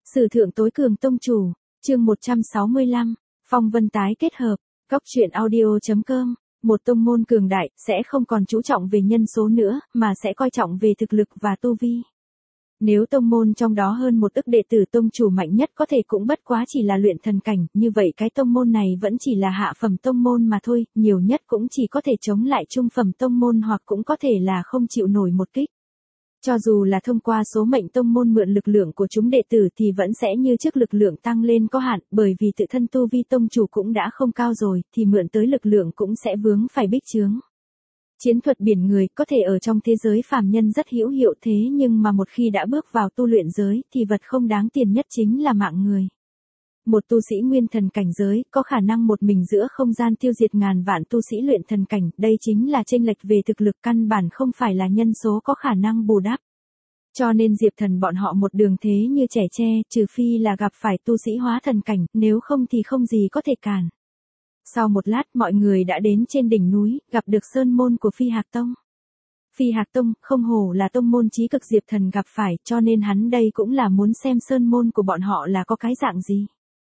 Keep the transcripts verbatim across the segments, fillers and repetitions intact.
Sử thượng tối cường tông chủ, chương một trăm sáu mươi lăm, phong vân tái kết hợp, góc truyện audio.com, một tông môn cường đại, sẽ không còn chú trọng về nhân số nữa, mà sẽ coi trọng về thực lực và tu vi. Nếu tông môn trong đó hơn một ức đệ tử tông chủ mạnh nhất có thể cũng bất quá chỉ là luyện thần cảnh, như vậy cái tông môn này vẫn chỉ là hạ phẩm tông môn mà thôi, nhiều nhất cũng chỉ có thể chống lại trung phẩm tông môn hoặc cũng có thể là không chịu nổi một kích. Cho dù là thông qua số mệnh tông môn mượn lực lượng của chúng đệ tử thì vẫn sẽ như trước lực lượng tăng lên có hạn, bởi vì tự thân tu vi tông chủ cũng đã không cao rồi, thì mượn tới lực lượng cũng sẽ vướng phải bích chướng. Chiến thuật biển người có thể ở trong thế giới phàm nhân rất hữu hiệu thế nhưng mà một khi đã bước vào tu luyện giới thì vật không đáng tiền nhất chính là mạng người. Một tu sĩ nguyên thần cảnh giới có khả năng một mình giữa không gian tiêu diệt ngàn vạn tu sĩ luyện thần cảnh, đây chính là chênh lệch về thực lực căn bản không phải là nhân số có khả năng bù đắp. Cho nên Diệp Thần bọn họ một đường thế như trẻ tre, trừ phi là gặp phải tu sĩ hóa thần cảnh, nếu không thì không gì có thể cản. Sau một lát mọi người đã đến trên đỉnh núi, gặp được sơn môn của Phi Hạc Tông. Phi Hạc Tông không hổ là tông môn chí cực Diệp Thần gặp phải, cho nên hắn đây cũng là muốn xem sơn môn của bọn họ là có cái dạng gì.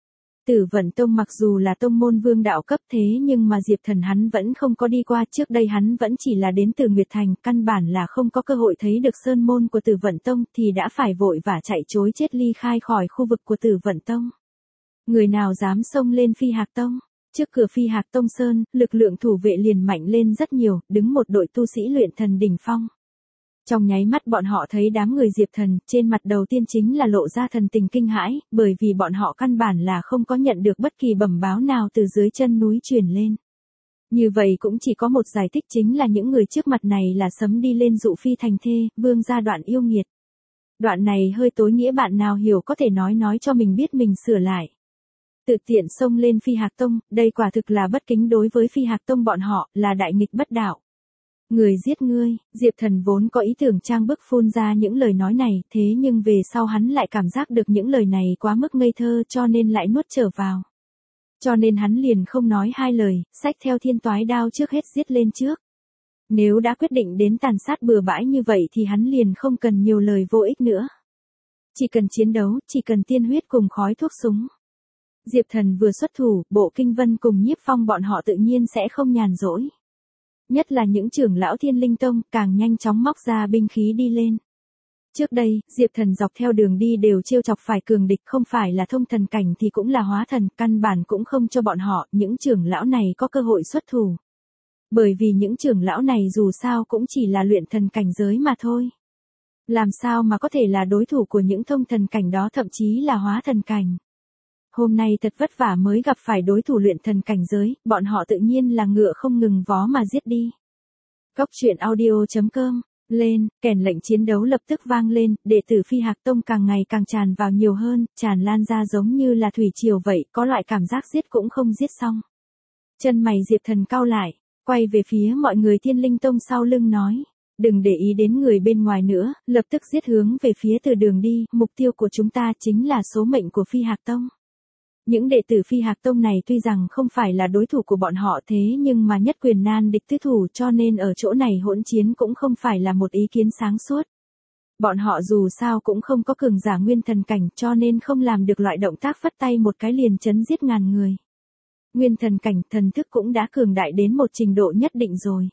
Tử Vận Tông mặc dù là tông môn vương đạo cấp thế nhưng mà Diệp Thần hắn vẫn không có đi qua, trước đây hắn vẫn chỉ là đến từ Nguyệt Thành, căn bản là không có cơ hội thấy được sơn môn của Tử Vận Tông thì đã phải vội vã chạy trối chết ly khai khỏi khu vực của Tử Vận Tông. Người nào dám xông lên Phi Hạc Tông? Trước cửa Phi Hạc Tông Sơn, lực lượng thủ vệ liền mạnh lên rất nhiều, đứng một đội tu sĩ luyện thần đỉnh phong. Trong nháy mắt bọn họ thấy đám người Diệp Thần, trên mặt đầu tiên chính là lộ ra thần tình kinh hãi, bởi vì bọn họ căn bản là không có nhận được bất kỳ bẩm báo nào từ dưới chân núi truyền lên. Như vậy cũng chỉ có một giải thích chính là những người trước mặt này là sấm đi lên dụ phi thành thê, vương gia đoạn yêu nghiệt. Đoạn này hơi tối nghĩa, bạn nào hiểu có thể nói nói cho mình biết mình sửa lại. Tự tiện xông lên Phi Hạc Tông, đây quả thực là bất kính đối với Phi Hạc Tông bọn họ, là đại nghịch bất đạo. Người giết ngươi, Diệp Thần vốn có ý tưởng trang bức phun ra những lời nói này, thế nhưng về sau hắn lại cảm giác được những lời này quá mức ngây thơ cho nên lại nuốt trở vào. Cho nên hắn liền không nói hai lời, xách theo thiên toái đao trước hết giết lên trước. Nếu đã quyết định đến tàn sát bừa bãi như vậy thì hắn liền không cần nhiều lời vô ích nữa. Chỉ cần chiến đấu, chỉ cần tiên huyết cùng khói thuốc súng. Diệp Thần vừa xuất thủ, Bộ Kinh Vân cùng Nhiếp Phong bọn họ tự nhiên sẽ không nhàn rỗi. Nhất là những trưởng lão Thiên Linh Tông, càng nhanh chóng móc ra binh khí đi lên. Trước đây, Diệp Thần dọc theo đường đi đều trêu chọc phải cường địch, không phải là thông thần cảnh thì cũng là hóa thần, căn bản cũng không cho bọn họ, những trưởng lão này có cơ hội xuất thủ. Bởi vì những trưởng lão này dù sao cũng chỉ là luyện thần cảnh giới mà thôi. Làm sao mà có thể là đối thủ của những thông thần cảnh đó, thậm chí là hóa thần cảnh. Hôm nay thật vất vả mới gặp phải đối thủ luyện thần cảnh giới, bọn họ tự nhiên là ngựa không ngừng vó mà giết đi. Góc truyện audio.com, lên, kèn lệnh chiến đấu lập tức vang lên, đệ tử Phi Hạc Tông càng ngày càng tràn vào nhiều hơn, tràn lan ra giống như là thủy triều vậy, có loại cảm giác giết cũng không giết xong. Chân mày Diệp Thần cau lại, quay về phía mọi người Thiên Linh Tông sau lưng nói, đừng để ý đến người bên ngoài nữa, lập tức giết hướng về phía từ đường đi, mục tiêu của chúng ta chính là số mệnh của Phi Hạc Tông. Những đệ tử Phi Hạc Tông này tuy rằng không phải là đối thủ của bọn họ thế nhưng mà nhất quyền nan địch tứ thủ, cho nên ở chỗ này hỗn chiến cũng không phải là một ý kiến sáng suốt. Bọn họ dù sao cũng không có cường giả nguyên thần cảnh cho nên không làm được loại động tác phất tay một cái liền chấn giết ngàn người. Nguyên thần cảnh thần thức cũng đã cường đại đến một trình độ nhất định rồi.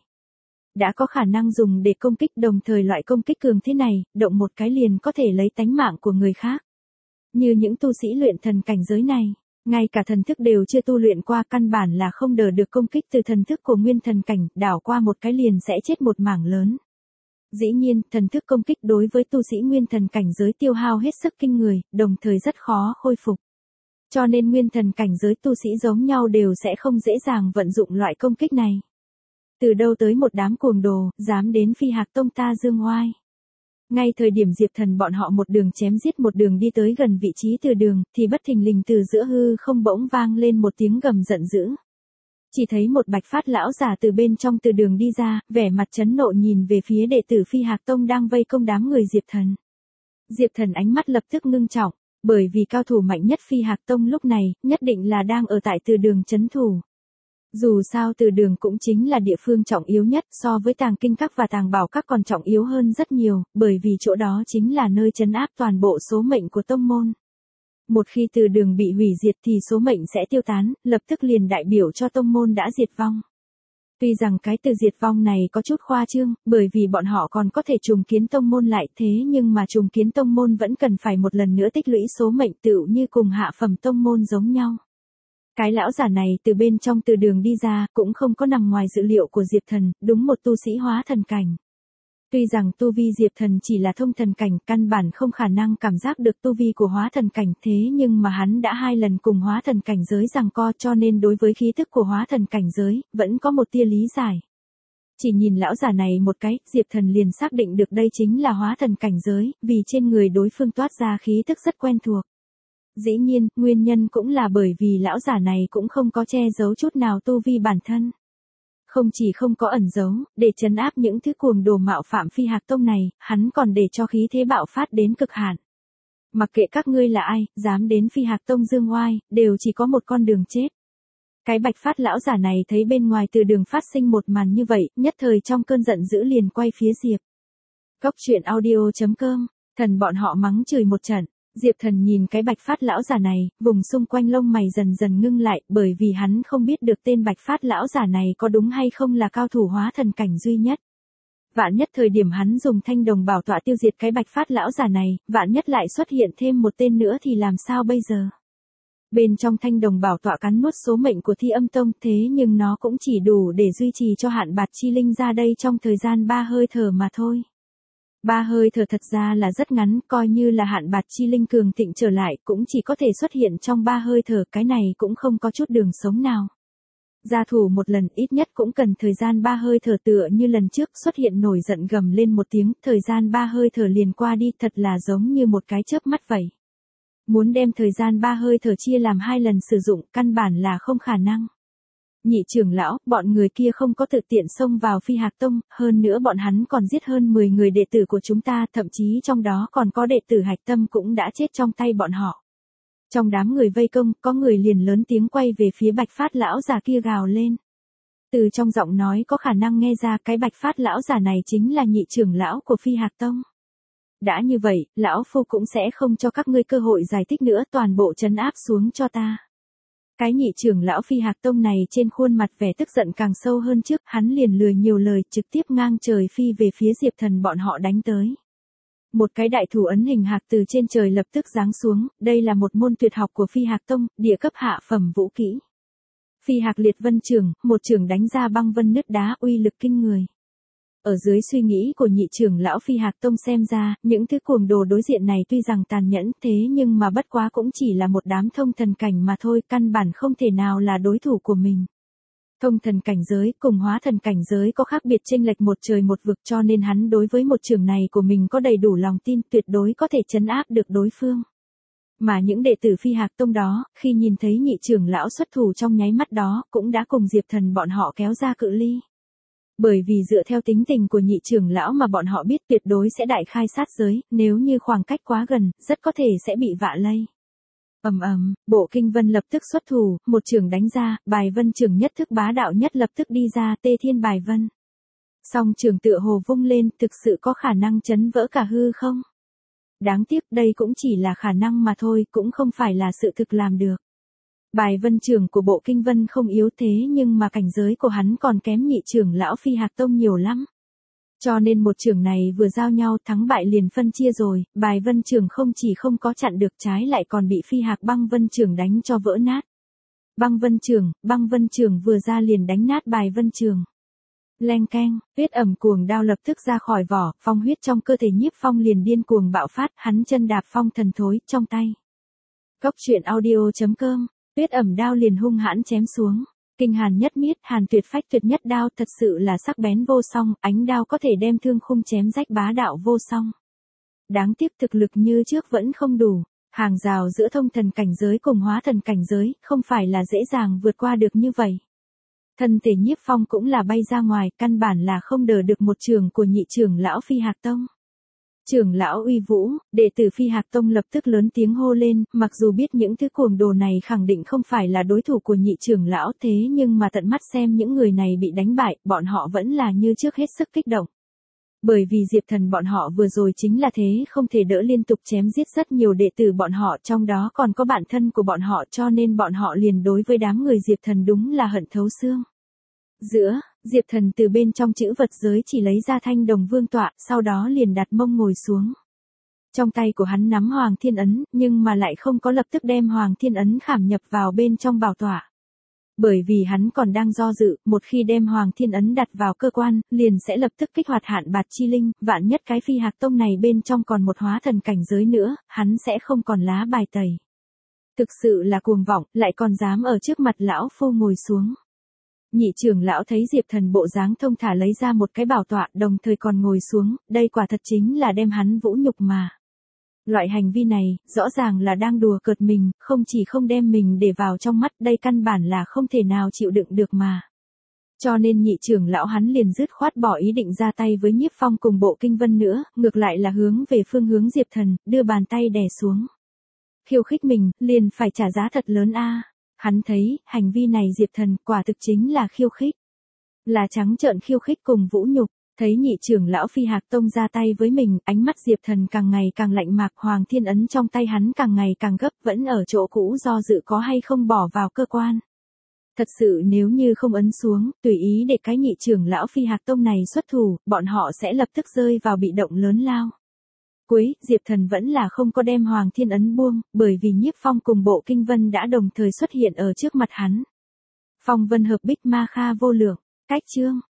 Đã có khả năng dùng để công kích, đồng thời loại công kích cường thế này, động một cái liền có thể lấy tánh mạng của người khác. Như những tu sĩ luyện thần cảnh giới này. Ngay cả thần thức đều chưa tu luyện qua, căn bản là không đỡ được công kích từ thần thức của nguyên thần cảnh, đảo qua một cái liền sẽ chết một mảng lớn. Dĩ nhiên, thần thức công kích đối với tu sĩ nguyên thần cảnh giới tiêu hao hết sức kinh người, đồng thời rất khó khôi phục. Cho nên nguyên thần cảnh giới tu sĩ giống nhau đều sẽ không dễ dàng vận dụng loại công kích này. Từ đâu tới một đám cuồng đồ, dám đến Phi Hạc Tông ta dương oai. Ngay thời điểm Diệp Thần bọn họ một đường chém giết một đường đi tới gần vị trí từ đường, thì bất thình lình từ giữa hư không bỗng vang lên một tiếng gầm giận dữ. Chỉ thấy một bạch phát lão giả từ bên trong từ đường đi ra, vẻ mặt chấn nộ nhìn về phía đệ tử Phi Hạc Tông đang vây công đám người Diệp Thần. Diệp Thần ánh mắt lập tức ngưng trọng, bởi vì cao thủ mạnh nhất Phi Hạc Tông lúc này, nhất định là đang ở tại từ đường trấn thủ. Dù sao từ đường cũng chính là địa phương trọng yếu nhất, so với tàng kinh các và tàng bảo các còn trọng yếu hơn rất nhiều, bởi vì chỗ đó chính là nơi trấn áp toàn bộ số mệnh của tông môn. Một khi từ đường bị hủy diệt thì số mệnh sẽ tiêu tán, lập tức liền đại biểu cho tông môn đã diệt vong. Tuy rằng cái từ diệt vong này có chút khoa trương, bởi vì bọn họ còn có thể trùng kiến tông môn lại, thế nhưng mà trùng kiến tông môn vẫn cần phải một lần nữa tích lũy số mệnh tựu như cùng hạ phẩm tông môn giống nhau. Cái lão giả này từ bên trong từ đường đi ra, cũng không có nằm ngoài dự liệu của Diệp Thần, đúng một tu sĩ hóa thần cảnh. Tuy rằng tu vi Diệp Thần chỉ là thông thần cảnh, căn bản không khả năng cảm giác được tu vi của hóa thần cảnh, thế nhưng mà hắn đã hai lần cùng hóa thần cảnh giới giằng co, cho nên đối với khí tức của hóa thần cảnh giới, vẫn có một tia lý giải. Chỉ nhìn lão giả này một cái, Diệp Thần liền xác định được đây chính là hóa thần cảnh giới, vì trên người đối phương toát ra khí tức rất quen thuộc. Dĩ nhiên, nguyên nhân cũng là bởi vì lão giả này cũng không có che giấu chút nào tu vi bản thân. Không chỉ không có ẩn giấu, để trấn áp những thứ cuồng đồ mạo phạm Phi Hạc Tông này, hắn còn để cho khí thế bạo phát đến cực hạn. Mặc kệ các ngươi là ai, dám đến Phi Hạc Tông dương oai, đều chỉ có một con đường chết. Cái Bạch Phát lão giả này thấy bên ngoài từ đường phát sinh một màn như vậy, nhất thời trong cơn giận dữ liền quay phía Diệp. Góc truyện audio chấm com, thần bọn họ mắng chửi một trận. Diệp Thần nhìn cái Bạch Phát lão giả này, vùng xung quanh lông mày dần dần ngưng lại, bởi vì hắn không biết được tên Bạch Phát lão giả này có đúng hay không là cao thủ hóa thần cảnh duy nhất. Vạn nhất thời điểm hắn dùng thanh đồng bảo tọa tiêu diệt cái Bạch Phát lão giả này, vạn nhất lại xuất hiện thêm một tên nữa thì làm sao bây giờ? Bên trong thanh đồng bảo tọa cắn nuốt số mệnh của Thi Âm Tông, thế nhưng nó cũng chỉ đủ để duy trì cho Hạn Bạt Chi Linh ra đây trong thời gian ba hơi thở mà thôi. Ba hơi thở thật ra là rất ngắn, coi như là Hạn Bạt Chi Linh cường thịnh trở lại cũng chỉ có thể xuất hiện trong ba hơi thở, cái này cũng không có chút đường sống nào. Gia thủ một lần ít nhất cũng cần thời gian ba hơi thở, tựa như lần trước xuất hiện nổi giận gầm lên một tiếng, thời gian ba hơi thở liền qua đi, thật là giống như một cái chớp mắt vậy. Muốn đem thời gian ba hơi thở chia làm hai lần sử dụng, căn bản là không khả năng. Nhị trưởng lão, bọn người kia không có tự tiện xông vào Phi Hạc Tông, hơn nữa bọn hắn còn giết hơn mười người đệ tử của chúng ta, thậm chí trong đó còn có đệ tử Hạch Tâm cũng đã chết trong tay bọn họ. Trong đám người vây công, có người liền lớn tiếng quay về phía Bạch Phát lão già kia gào lên. Từ trong giọng nói có khả năng nghe ra cái Bạch Phát lão già này chính là nhị trưởng lão của Phi Hạc Tông. Đã như vậy, lão phu cũng sẽ không cho các ngươi cơ hội giải thích nữa, toàn bộ trấn áp xuống cho ta. Cái nhị trưởng lão Phi Hạc Tông này trên khuôn mặt vẻ tức giận càng sâu hơn trước, hắn liền lười nhiều lời, trực tiếp ngang trời phi về phía Diệp Thần bọn họ đánh tới. Một cái đại thủ ấn hình hạc từ trên trời lập tức giáng xuống, đây là một môn tuyệt học của Phi Hạc Tông, địa cấp hạ phẩm vũ kỹ. Phi Hạc Liệt Vân Trường, một trường đánh ra băng vân nứt đá, uy lực kinh người. Ở dưới suy nghĩ của nhị trưởng lão Phi Hạc Tông xem ra, những thứ cuồng đồ đối diện này tuy rằng tàn nhẫn, thế nhưng mà bất quá cũng chỉ là một đám thông thần cảnh mà thôi, căn bản không thể nào là đối thủ của mình. Thông thần cảnh giới cùng hóa thần cảnh giới có khác biệt chênh lệch một trời một vực, cho nên hắn đối với một trường này của mình có đầy đủ lòng tin, tuyệt đối có thể trấn áp được đối phương. Mà những đệ tử Phi Hạc Tông đó, khi nhìn thấy nhị trưởng lão xuất thủ trong nháy mắt đó, cũng đã cùng Diệp Thần bọn họ kéo ra cự ly. Bởi vì dựa theo tính tình của nhị trưởng lão mà bọn họ biết tuyệt đối sẽ đại khai sát giới, nếu như khoảng cách quá gần, rất có thể sẽ bị vạ lây. Ầm ầm, Bộ Kinh Vân lập tức xuất thủ, một trường đánh ra, Bài Vân trường nhất thức bá đạo nhất lập tức đi ra, Tê Thiên Bài Vân. Song trường tựa hồ vung lên, thực sự có khả năng chấn vỡ cả hư không? Đáng tiếc đây cũng chỉ là khả năng mà thôi, cũng không phải là sự thực làm được. Bài Vân trường của Bộ Kinh Vân không yếu thế nhưng mà cảnh giới của hắn còn kém nhị trưởng lão Phi Hạc Tông nhiều lắm. Cho nên một trường này vừa giao nhau thắng bại liền phân chia rồi, Bài Vân trường không chỉ không có chặn được, trái lại còn bị Phi Hạc Băng Vân trường đánh cho vỡ nát. Băng Vân trường, Băng Vân trường vừa ra liền đánh nát Bài Vân trường. Leng keng, huyết ẩm cuồng đao lập tức ra khỏi vỏ, phong huyết trong cơ thể Nhiếp Phong liền điên cuồng bạo phát, hắn chân đạp phong thần thối trong tay. Góc truyện audio chấm com, huyết ẩm đao liền hung hãn chém xuống. Kinh hàn nhất miết, hàn tuyệt phách tuyệt nhất đao, thật sự là sắc bén vô song, ánh đao có thể đem thương khung chém rách, bá đạo vô song. Đáng tiếc thực lực như trước vẫn không đủ, hàng rào giữa thông thần cảnh giới cùng hóa thần cảnh giới, không phải là dễ dàng vượt qua được như vậy. Thân thể Nhiếp Phong cũng là bay ra ngoài, căn bản là không đỡ được một trường của nhị trưởng lão Phi Hạc Tông. Trưởng lão uy vũ, đệ tử Phi Hạc Tông lập tức lớn tiếng hô lên, mặc dù biết những thứ cuồng đồ này khẳng định không phải là đối thủ của nhị trưởng lão, thế nhưng mà tận mắt xem những người này bị đánh bại, bọn họ vẫn là như trước hết sức kích động. Bởi vì Diệp Thần bọn họ vừa rồi chính là thế không thể đỡ liên tục chém giết rất nhiều đệ tử bọn họ, trong đó còn có bạn thân của bọn họ, cho nên bọn họ liền đối với đám người Diệp Thần đúng là hận thấu xương. Giữa, Diệp Thần từ bên trong chữ vật giới chỉ lấy ra thanh đồng vương tọa, sau đó liền đặt mông ngồi xuống. Trong tay của hắn nắm Hoàng Thiên Ấn, nhưng mà lại không có lập tức đem Hoàng Thiên Ấn khảm nhập vào bên trong bảo tọa. Bởi vì hắn còn đang do dự, một khi đem Hoàng Thiên Ấn đặt vào cơ quan, liền sẽ lập tức kích hoạt hạn bạt chi linh, vạn nhất cái Phi Hạc Tông này bên trong còn một hóa thần cảnh giới nữa, hắn sẽ không còn lá bài tẩy. Thực sự là cuồng vọng, lại còn dám ở trước mặt lão phu ngồi xuống. Nhị trưởng lão thấy Diệp Thần bộ dáng thông thả lấy ra một cái bảo tọa, đồng thời còn ngồi xuống, đây quả thật chính là đem hắn vũ nhục mà. Loại hành vi này, rõ ràng là đang đùa cợt mình, không chỉ không đem mình để vào trong mắt, đây căn bản là không thể nào chịu đựng được mà. Cho nên nhị trưởng lão hắn liền dứt khoát bỏ ý định ra tay với Nhiếp Phong cùng Bộ Kinh Vân nữa, ngược lại là hướng về phương hướng Diệp Thần, đưa bàn tay đè xuống. Khiêu khích mình, liền phải trả giá thật lớn a. Hắn thấy, hành vi này Diệp Thần quả thực chính là khiêu khích. Là trắng trợn khiêu khích cùng vũ nhục. Thấy nhị trưởng lão Phi Hạc Tông ra tay với mình, ánh mắt Diệp Thần càng ngày càng lạnh mạc, Hoàng Thiên Ấn trong tay hắn càng ngày càng gấp, vẫn ở chỗ cũ do dự có hay không bỏ vào cơ quan. Thật sự nếu như không ấn xuống, tùy ý để cái nhị trưởng lão Phi Hạc Tông này xuất thủ, bọn họ sẽ lập tức rơi vào bị động lớn lao. Cuối, Diệp Thần vẫn là không có đem Hoàng Thiên Ấn buông, bởi vì Nhiếp Phong cùng Bộ Kinh Vân đã đồng thời xuất hiện ở trước mặt hắn. Phong vân hợp bích ma kha vô lượng, cách chương.